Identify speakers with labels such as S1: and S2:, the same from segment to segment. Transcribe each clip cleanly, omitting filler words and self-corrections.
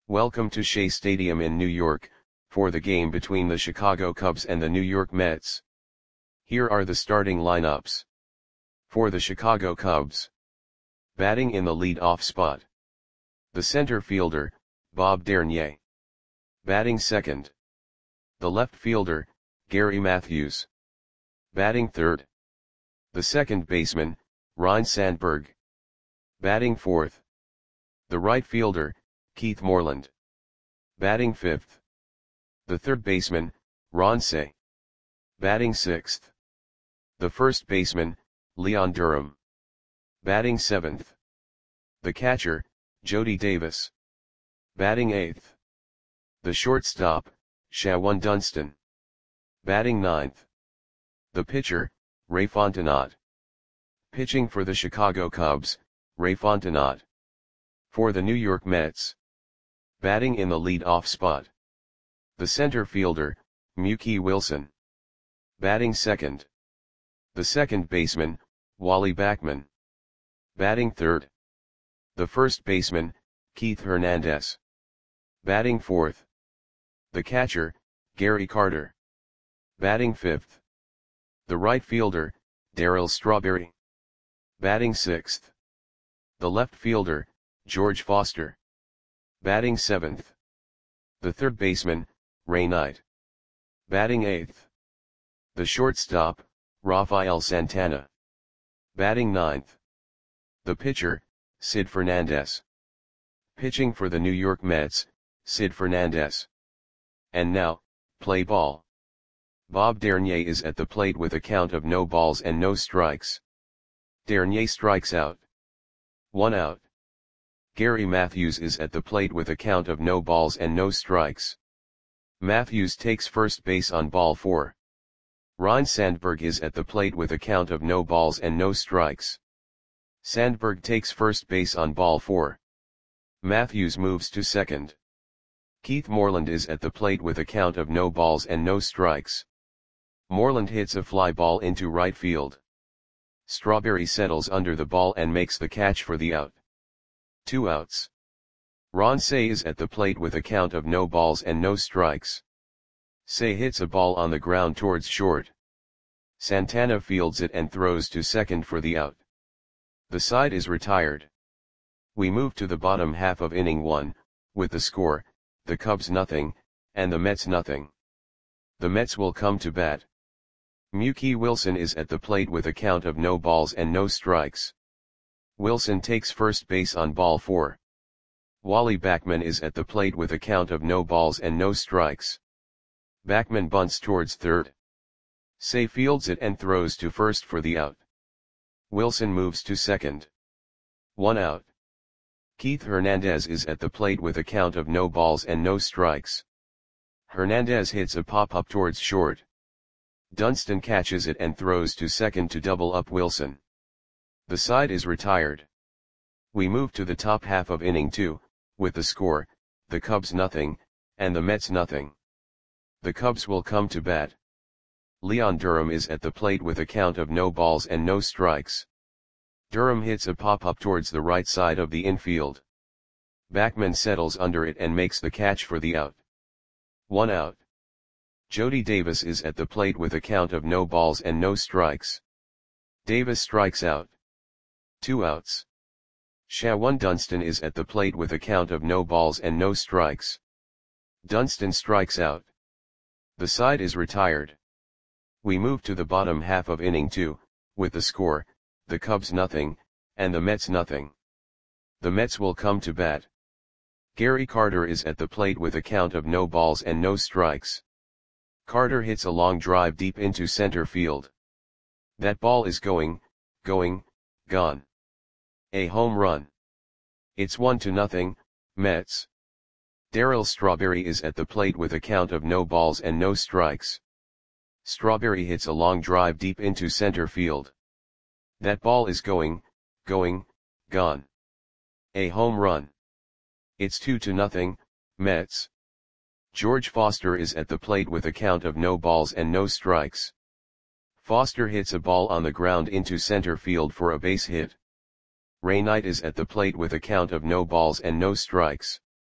S1: Welcome to Shea Stadium in New York, for the game between the Chicago Cubs and the New York Mets. Here are the starting lineups. For the Chicago Cubs. Batting in the lead-off spot. The center fielder, Bob Dernier. Batting second. The left fielder, Gary Matthews. Batting third. The second baseman, Ryne Sandberg. Batting fourth. The right fielder, Keith Moreland. Batting fifth. The third baseman, Ron Cey. Batting sixth. The first baseman, Leon Durham. Batting seventh. The catcher, Jody Davis. Batting eighth. The shortstop, Shawon Dunston. Batting ninth. The pitcher, Ray Fontenot. Pitching for the Chicago Cubs, Ray Fontenot. For the New York Mets. Batting in the lead-off spot. The center fielder, Mookie Wilson. Batting second. The second baseman, Wally Backman. Batting third. The first baseman, Keith Hernandez. Batting fourth. The catcher, Gary Carter. Batting fifth. The right fielder, Darryl Strawberry. Batting sixth. The left fielder, George Foster. Batting seventh. The third baseman, Ray Knight. Batting eighth. The shortstop, Rafael Santana. Batting ninth. The pitcher, Sid Fernandez. Pitching for the New York Mets, Sid Fernandez. And now, play ball. Bob Dernier is at the plate with a count of no balls and no strikes. Dernier strikes out. 1 out. Gary Matthews is at the plate with a count of no balls and no strikes. Matthews takes first base on ball 4. Ryne Sandberg is at the plate with a count of no balls and no strikes. Sandberg takes first base on ball 4. Matthews moves to second. Keith Moreland is at the plate with a count of no balls and no strikes. Moreland hits a fly ball into right field. Strawberry settles under the ball and makes the catch for the out. 2 outs. Ron Cey is at the plate with a count of no balls and no strikes. Cey hits a ball on the ground towards short. Santana fields it and throws to second for the out. The side is retired. We move to the bottom half of inning 1, with the score, the Cubs nothing, and the Mets nothing. The Mets will come to bat. Mookie Wilson is at the plate with a count of no balls and no strikes. Wilson takes first base on ball 4. Wally Backman is at the plate with a count of no balls and no strikes. Backman bunts towards third. Cey fields it and throws to first for the out. Wilson moves to second. 1 out. Keith Hernandez is at the plate with a count of no balls and no strikes. Hernandez hits a pop-up towards short. Dunston catches it and throws to second to double up Wilson. The side is retired. We move to the top half of inning 2, with the score, the Cubs nothing, and the Mets nothing. The Cubs will come to bat. Leon Durham is at the plate with a count of no balls and no strikes. Durham hits a pop-up towards the right side of the infield. Backman settles under it and makes the catch for the out. 1 out. Jody Davis is at the plate with a count of no balls and no strikes. Davis strikes out. 2 outs. Shawon Dunston is at the plate with a count of no balls and no strikes. Dunston strikes out. The side is retired. We move to the bottom half of inning 2, with the score, the Cubs nothing, and the Mets nothing. The Mets will come to bat. Gary Carter is at the plate with a count of no balls and no strikes. Carter hits a long drive deep into center field. That ball is going, gone. A home run. It's 1-0, Mets. Darryl Strawberry is at the plate with a count of no balls and no strikes. Strawberry hits a long drive deep into center field. That ball is going, gone. A home run. It's 2-0, Mets. George Foster is at the plate with a count of no balls and no strikes. Foster hits a ball on the ground into center field for a base hit. Ray Knight is at the plate with a count of no balls and no strikes.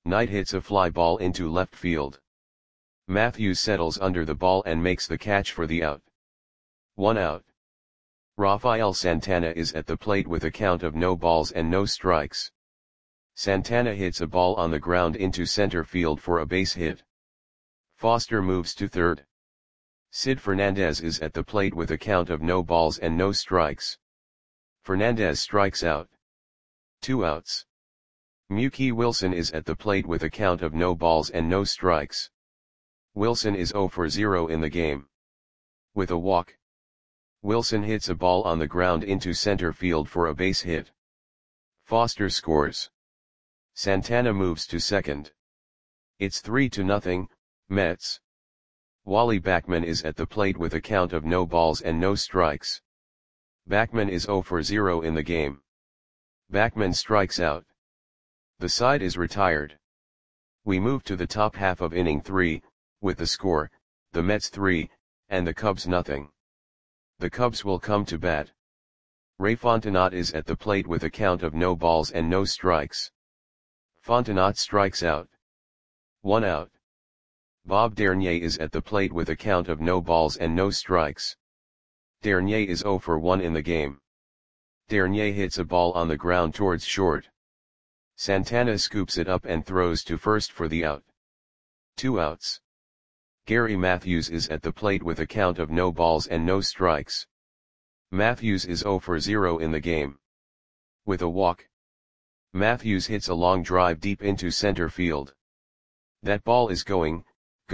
S1: Knight hits a fly ball into left field. Matthews settles under the ball and makes the catch for the out. 1 out. Rafael Santana is at the plate with a count of no balls and no strikes. Santana hits a ball on the ground into center field for a base hit. Foster moves to third. Sid Fernandez is at the plate with a count of no balls and no strikes. Fernandez strikes out. 2 outs. Mookie Wilson is at the plate with a count of no balls and no strikes. Wilson is 0 for 0 in the game. With a walk, Wilson hits a ball on the ground into center field for a base hit. Foster scores. Santana moves to second. It's 3-0, Mets. Wally Backman is at the plate with a count of no balls and no strikes. Backman is 0 for 0 in the game. Backman strikes out. The side is retired. We move to the top half of inning 3, with the score, the Mets 3, and the Cubs nothing. The Cubs will come to bat. Ray Fontenot is at the plate with a count of no balls and no strikes. Fontenot strikes out. 1 out. Bob Dernier is at the plate with a count of no balls and no strikes. Dernier is 0 for 1 in the game. Dernier hits a ball on the ground towards short. Santana scoops it up and throws to first for the out. 2 outs. Gary Matthews is at the plate with a count of no balls and no strikes. Matthews is 0 for 0 in the game. With a walk, Matthews hits a long drive deep into center field. That ball is gone.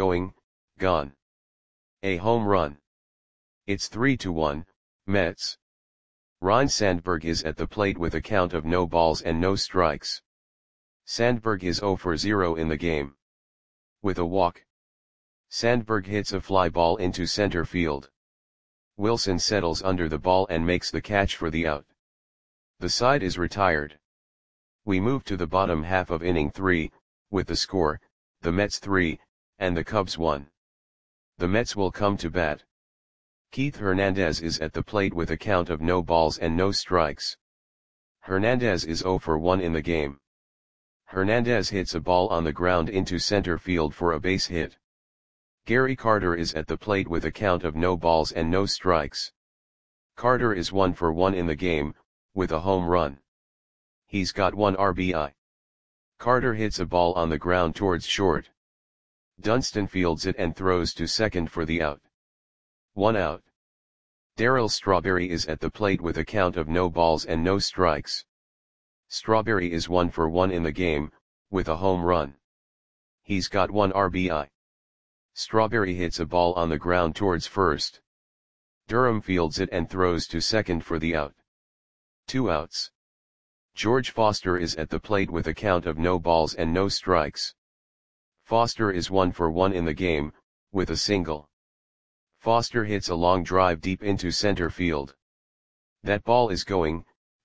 S1: A home run. It's 3-1, Mets. Ryne Sandberg is at the plate with a count of no balls and no strikes. Sandberg is 0 for 0 in the game. With a walk, Sandberg hits a fly ball into center field. Wilson settles under the ball and makes the catch for the out. The side is retired. We move to the bottom half of inning 3, with the score, the Mets 3, and the Cubs 1. The Mets will come to bat. Keith Hernandez is at the plate with a count of no balls and no strikes. Hernandez is 0 for 1 in the game. Hernandez hits a ball on the ground into center field for a base hit. Gary Carter is at the plate with a count of no balls and no strikes. Carter is 1 for 1 in the game, with a home run. He's got 1 RBI. Carter hits a ball on the ground towards short. Dunston fields it and throws to second for the out. 1 out. Darryl Strawberry is at the plate with a count of no balls and no strikes. Strawberry is 1 for 1 in the game, with a home run. He's got 1 RBI. Strawberry hits a ball on the ground towards first. Durham fields it and throws to second for the out. 2 outs. George Foster is at the plate with a count of no balls and no strikes. Foster is 1 for 1 in the game, with a single. Foster hits a long drive deep into center field. That ball is gone.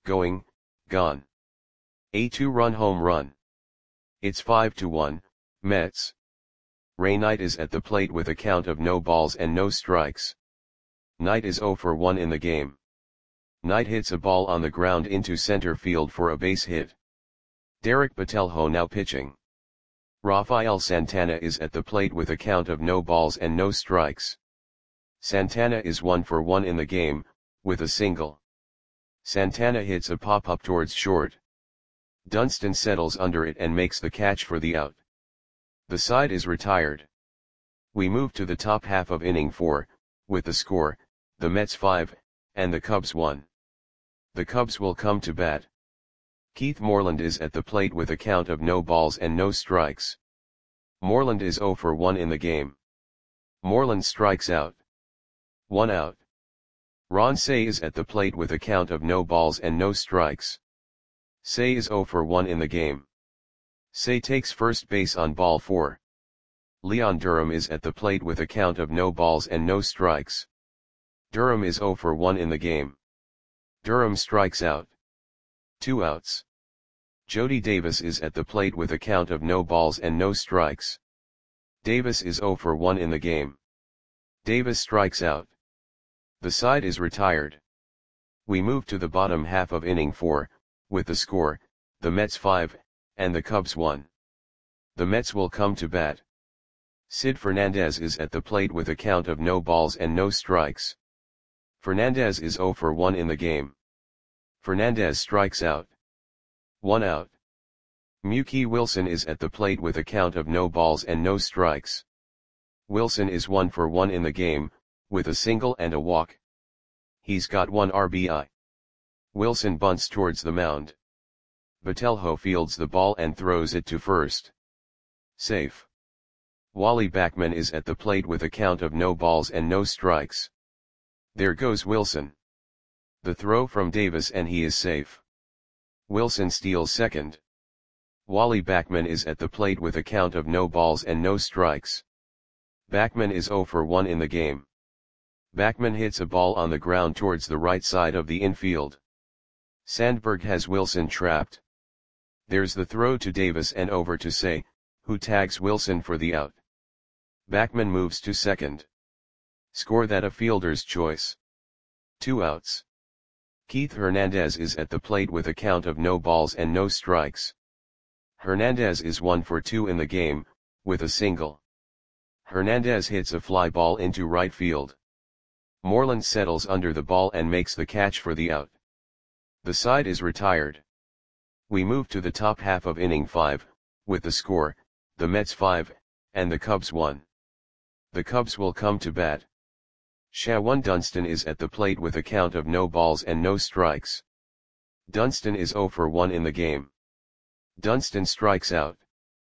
S1: A 2-run home run. It's 5-1, Mets. Ray Knight is at the plate with a count of no balls and no strikes. Knight is 0 for 1 in the game. Knight hits a ball on the ground into center field for a base hit. Derek Botelho now pitching. Rafael Santana is at the plate with a count of no balls and no strikes. Santana is 1 for 1 in the game, with a single. Santana hits a pop-up towards short. Dunston settles under it and makes the catch for the out. The side is retired. We move to the top half of inning 4, with the score, the Mets 5, and the Cubs 1. The Cubs will come to bat. Keith Moreland is at the plate with a count of no balls and no strikes. Moreland is 0 for 1 in the game. Moreland strikes out. 1 out. Ron Cey is at the plate with a count of no balls and no strikes. Cey is 0 for 1 in the game. Cey takes first base on ball 4. Leon Durham is at the plate with a count of no balls and no strikes. Durham is 0 for 1 in the game. Durham strikes out. 2 outs. Jody Davis is at the plate with a count of no balls and no strikes. Davis is 0 for 1 in the game. Davis strikes out. The side is retired. We move to the bottom half of inning 4, with the score, the Mets 5, and the Cubs 1. The Mets will come to bat. Sid Fernandez is at the plate with a count of no balls and no strikes. Fernandez is 0 for 1 in the game. Fernandez strikes out. 1 out. Mookie Wilson is at the plate with a count of no balls and no strikes. Wilson is 1 for 1 in the game, with a single and a walk. He's got 1 RBI. Wilson bunts towards the mound. Botelho fields the ball and throws it to first. Safe. Wally Backman is at the plate with a count of no balls and no strikes. There goes Wilson. The throw from Davis and he is safe. Wilson steals second. Wally Backman is at the plate with a count of no balls and no strikes. Backman is 0 for 1 in the game. Backman hits a ball on the ground towards the right side of the infield. Sandberg has Wilson trapped. There's the throw to Davis and over to Say, who tags Wilson for the out. Backman moves to second. Score that a fielder's choice. 2 outs. Keith Hernandez is at the plate with a count of no balls and no strikes. Hernandez is 1 for 2 in the game, with a single. Hernandez hits a fly ball into right field. Moreland settles under the ball and makes the catch for the out. The side is retired. We move to the top half of inning 5, with the score, the Mets 5, and the Cubs 1. The Cubs will come to bat. Shawan Dunston is at the plate with a count of no balls and no strikes. Dunston is 0 for 1 in the game. Dunston strikes out.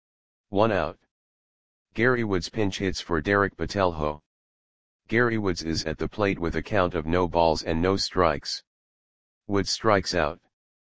S1: 1 out. Gary Woods pinch hits for Derek Botelho. Gary Woods is at the plate with a count of no balls and no strikes. Woods strikes out.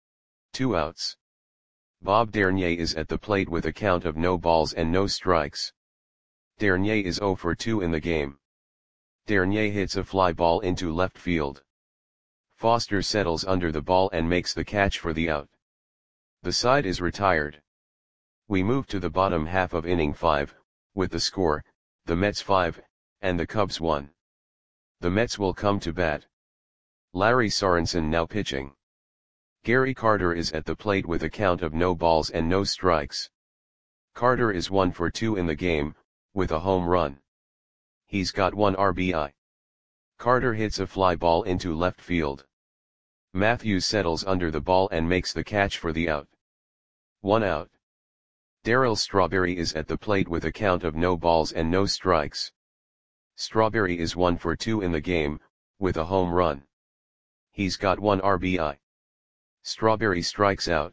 S1: 2 outs. Bob Dernier is at the plate with a count of no balls and no strikes. Dernier is 0 for 2 in the game. Dernier hits a fly ball into left field. Foster settles under the ball and makes the catch for the out. The side is retired. We move to the bottom half of inning 5, with the score, the Mets 5, and the Cubs 1. The Mets will come to bat. Larry Sorensen now pitching. Gary Carter is at the plate with a count of no balls and no strikes. Carter is 1 for 2 in the game, with a home run. He's got 1 RBI. Carter hits a fly ball into left field. Matthews settles under the ball and makes the catch for the out. 1 out. Darryl Strawberry is at the plate with a count of no balls and no strikes. Strawberry is 1 for 2 in the game, with a home run. He's got 1 RBI. Strawberry strikes out.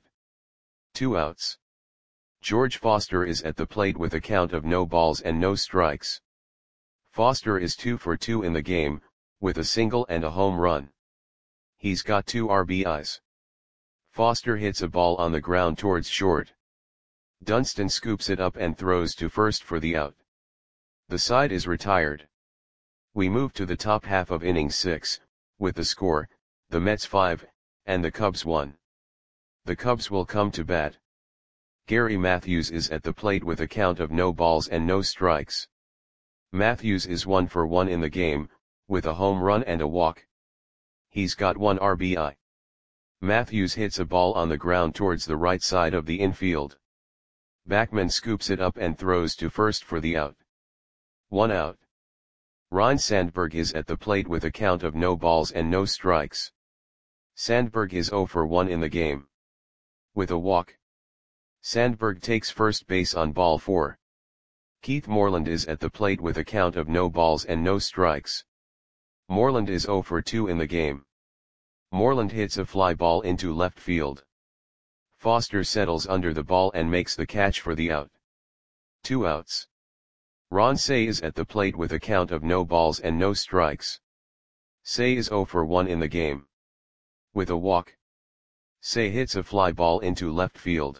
S1: 2 outs. George Foster is at the plate with a count of no balls and no strikes. Foster is 2 for 2 in the game, with a single and a home run. He's got 2 RBIs. Foster hits a ball on the ground towards short. Dunston scoops it up and throws to first for the out. The side is retired. We move to the top half of inning 6, with the score, the Mets 5, and the Cubs 1. The Cubs will come to bat. Gary Matthews is at the plate with a count of no balls and no strikes. Matthews is 1 for 1 in the game, with a home run and a walk. He's got 1 RBI. Matthews hits a ball on the ground towards the right side of the infield. Backman scoops it up and throws to first for the out. 1 out. Ryne Sandberg is at the plate with a count of no balls and no strikes. Sandberg is 0 for 1 in the game. With a walk. Sandberg takes first base on ball 4. Keith Moreland is at the plate with a count of no balls and no strikes. Moreland is 0 for 2 in the game. Moreland hits a fly ball into left field. Foster settles under the ball and makes the catch for the out. 2 outs. Ron Cey is at the plate with a count of no balls and no strikes. Cey is 0 for 1 in the game. With a walk. Cey hits a fly ball into left field.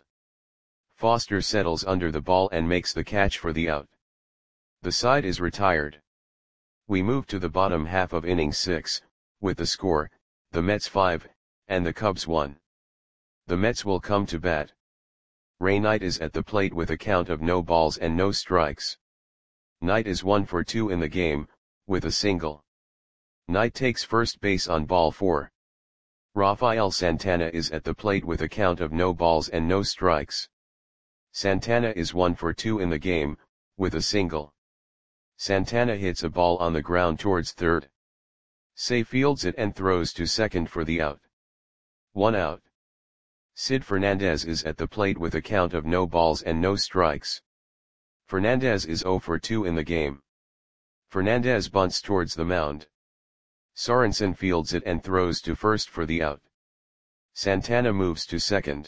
S1: Foster settles under the ball and makes the catch for the out. The side is retired. We move to the bottom half of inning 6, with the score, the Mets 5, and the Cubs 1. The Mets will come to bat. Ray Knight is at the plate with a count of no balls and no strikes. Knight is 1 for 2 in the game, with a single. Knight takes first base on ball 4. Rafael Santana is at the plate with a count of no balls and no strikes. Santana is 1 for 2 in the game, with a single. Santana hits a ball on the ground towards third. Say fields it and throws to second for the out. 1 out. Sid Fernandez is at the plate with a count of no balls and no strikes. Fernandez is 0 for 2 in the game. Fernandez bunts towards the mound. Sorensen fields it and throws to first for the out. Santana moves to second.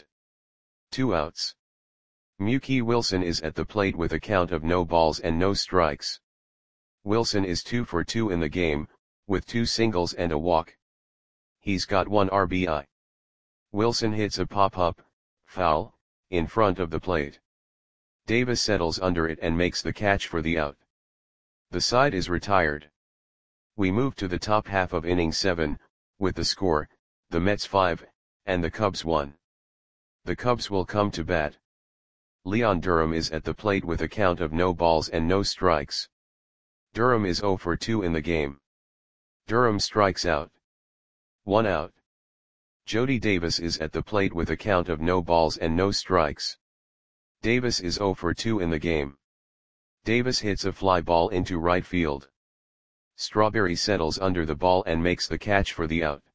S1: 2 outs. Mookie Wilson is at the plate with a count of no balls and no strikes. Wilson is 2 for 2 in the game, with 2 singles and a walk. He's got 1 RBI. Wilson hits a pop-up, foul, in front of the plate. Davis settles under it and makes the catch for the out. The side is retired. We move to the top half of inning 7, with the score, the Mets 5, and the Cubs 1. The Cubs will come to bat. Leon Durham is at the plate with a count of no balls and no strikes. Durham is 0 for 2 in the game. Durham strikes out. 1 out. Jody Davis is at the plate with a count of no balls and no strikes. Davis is 0 for 2 in the game. Davis hits a fly ball into right field. Strawberry settles under the ball and makes the catch for the out.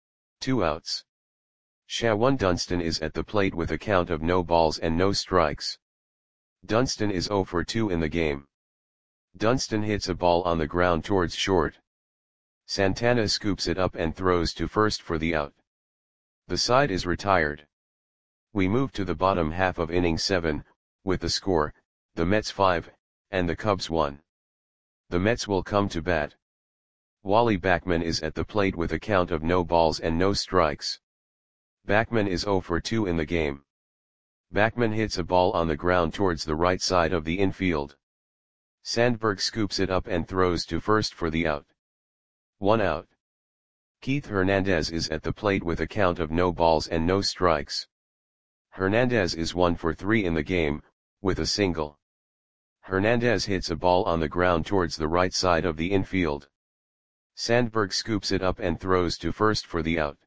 S1: 2 outs. Shawan Dunston is at the plate with a count of no balls and no strikes. Dunston is 0 for 2 in the game. Dunston hits a ball on the ground towards short. Santana scoops it up and throws to first for the out. The side is retired. We move to the bottom half of inning 7, with the score, the Mets 5, and the Cubs 1. The Mets will come to bat. Wally Backman is at the plate with a count of no balls and no strikes. Backman is 0 for 2 in the game. Backman hits a ball on the ground towards the right side of the infield. Sandberg scoops it up and throws to first for the out. 1 out. Keith Hernandez is at the plate with a count of no balls and no strikes. Hernandez is 1 for 3 in the game, with a single. Hernandez hits a ball on the ground towards the right side of the infield. Sandberg scoops it up and throws to first for the out.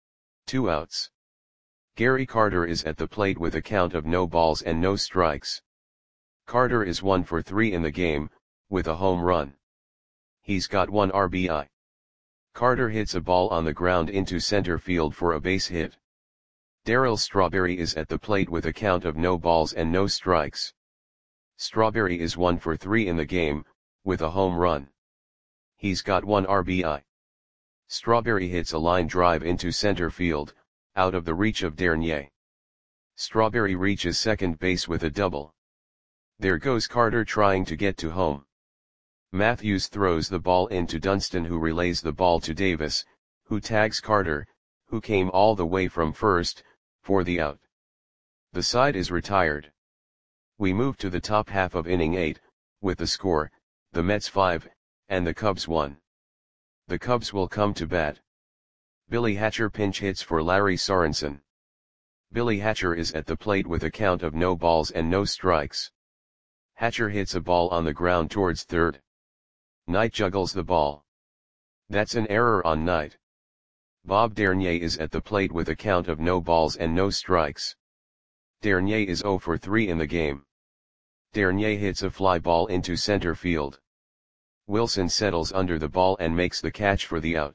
S1: 2 outs. Gary Carter is at the plate with a count of no balls and no strikes. Carter is 1 for 3 in the game, with a home run. He's got 1 RBI. Carter hits a ball on the ground into center field for a base hit. Darryl Strawberry is at the plate with a count of no balls and no strikes. Strawberry is 1 for 3 in the game, with a home run. He's got 1 RBI. Strawberry hits a line drive into center field, out of the reach of Dernier. Strawberry reaches second base with a double. There goes Carter trying to get to home. Matthews throws the ball into Dunston, who relays the ball to Davis, who tags Carter, who came all the way from first, for the out. The side is retired. We move to the top half of inning 8, with the score, the Mets 5, and the Cubs 1. The Cubs will come to bat. Billy Hatcher pinch hits for Larry Sorensen. Billy Hatcher is at the plate with a count of no balls and no strikes. Hatcher hits a ball on the ground towards third. Knight juggles the ball. That's an error on Knight. Bob Dernier is at the plate with a count of no balls and no strikes. Dernier is 0 for 3 in the game. Dernier hits a fly ball into center field. Wilson settles under the ball and makes the catch for the out.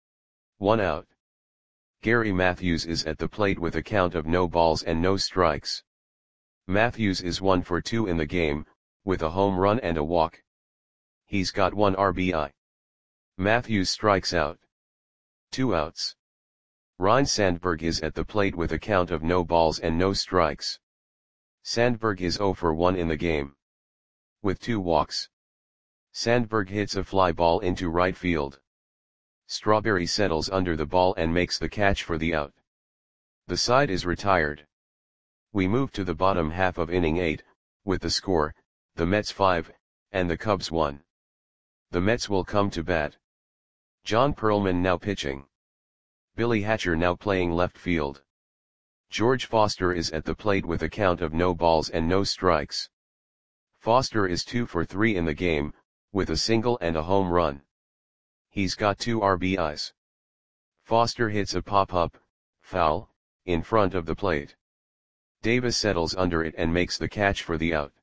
S1: 1 out. Gary Matthews is at the plate with a count of no balls and no strikes. Matthews is 1 for 2 in the game, with a home run and a walk. He's got 1 RBI. Matthews strikes out. 2 outs. Ryne Sandberg is at the plate with a count of no balls and no strikes. Sandberg is 0 for 1 in the game. With 2 walks. Sandberg hits a fly ball into right field. Strawberry settles under the ball and makes the catch for the out. The side is retired. We move to the bottom half of inning 8, with the score, the Mets 5, and the Cubs 1. The Mets will come to bat. John Perlman now pitching. Billy Hatcher now playing left field. George Foster is at the plate with a count of no balls and no strikes. Foster is 2 for 3 in the game, with a single and a home run. He's got 2 RBIs. Foster hits a pop-up, foul, in front of the plate. Davis settles under it and makes the catch for the out.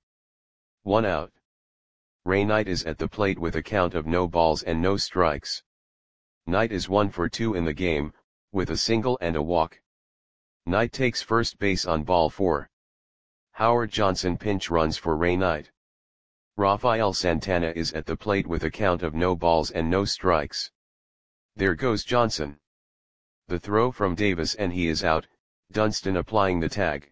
S1: 1 out. Ray Knight is at the plate with a count of no balls and no strikes. Knight is 1 for 2 in the game, with a single and a walk. Knight takes first base on ball 4. Howard Johnson pinch runs for Ray Knight. Rafael Santana is at the plate with a count of no balls and no strikes. There goes Johnson. The throw from Davis and he is out, Dunston applying the tag.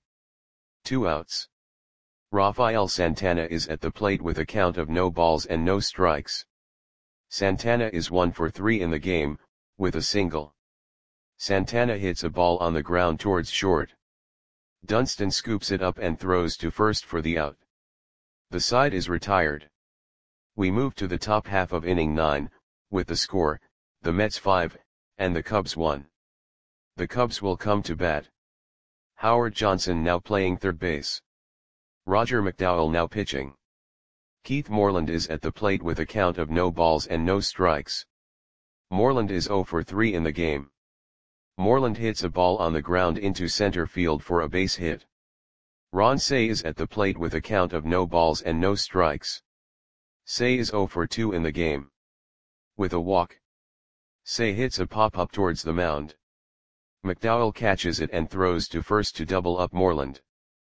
S1: 2 outs. Rafael Santana is at the plate with a count of no balls and no strikes. Santana is 1 for 3 in the game, with a single. Santana hits a ball on the ground towards short. Dunston scoops it up and throws to first for the out. The side is retired. We move to the top half of inning 9, with the score, the Mets 5, and the Cubs 1. The Cubs will come to bat. Howard Johnson now playing third base. Roger McDowell now pitching. Keith Moreland is at the plate with a count of no balls and no strikes. Moreland is 0 for 3 in the game. Moreland hits a ball on the ground into center field for a base hit. Ron Cey is at the plate with a count of no balls and no strikes. Cey is 0 for 2 in the game. With a walk. Cey hits a pop-up towards the mound. McDowell catches it and throws to first to double up Moreland.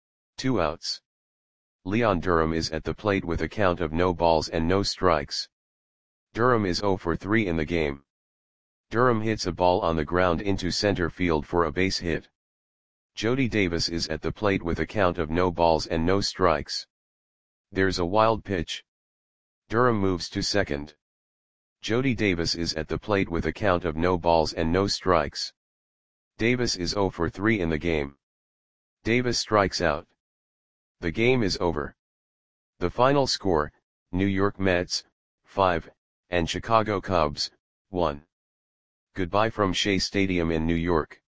S1: 2 outs. Leon Durham is at the plate with a count of no balls and no strikes. Durham is 0 for 3 in the game. Durham hits a ball on the ground into center field for a base hit. Jody Davis is at the plate with a count of no balls and no strikes. There's a wild pitch. Durham moves to second. Jody Davis is at the plate with a count of no balls and no strikes. Davis is 0 for 3 in the game. Davis strikes out. The game is over. The final score, New York Mets, 5, and Chicago Cubs, 1. Goodbye from Shea Stadium in New York.